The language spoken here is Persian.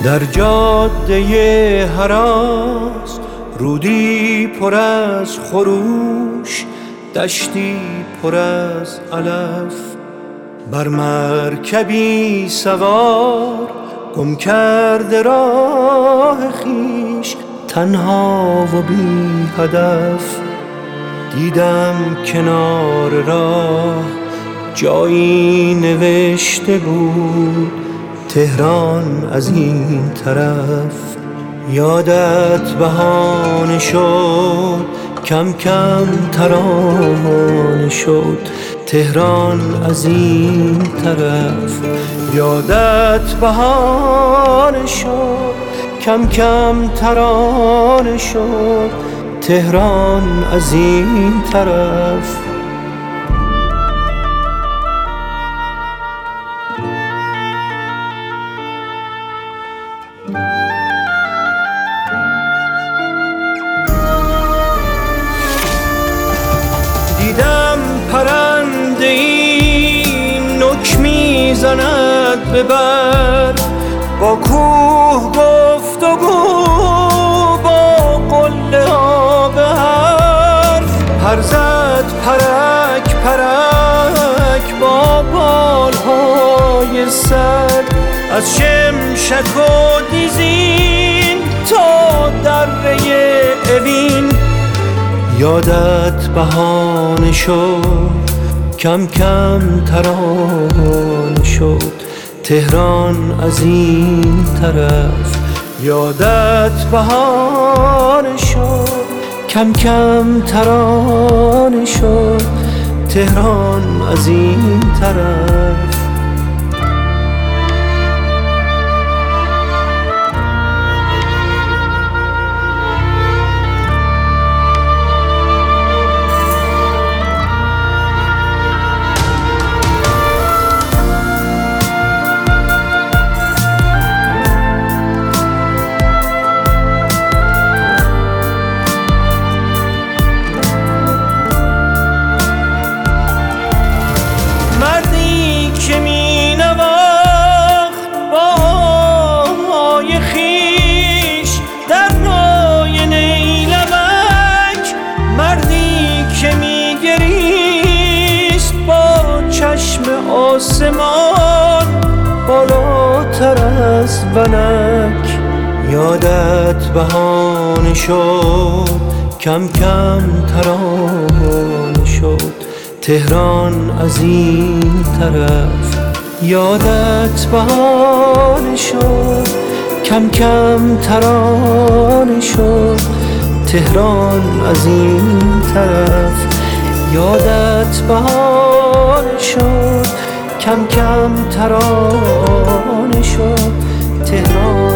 در جاده هراس رودی پر از خروش، دشتی پر از علف. بر مرکبی سوار گم کرده راه خویش، تنها و بی هدف. دیدم کنار راه جایی نوشته بود تهران از این طرف. یادت بهانه شد کم کم ترانه شد تهران از این طرف. یادت بهانه شد کم کم ترانه شد تهران از این طرف. دیدم پرنده ای نک میزند به بر، با کوه گفتگو با قله ها به حرف. پر زد پرک پرک با بالهای سر، از شمشک و دیزین تا دره اوین. یادت بهانه شد کم کم ترانه شد تهران از این طرف. یادت بهانه شد کم کم ترانه شد تهران از این طرف. آسمان بالاتر از ونک. یادت بهانه شد کم کم ترانه شد تهران از این طرف. یادت بهانه شد کم کم ترانه شد تهران از این طرف. یادت بهانه شد کم کم ترانه شد تهران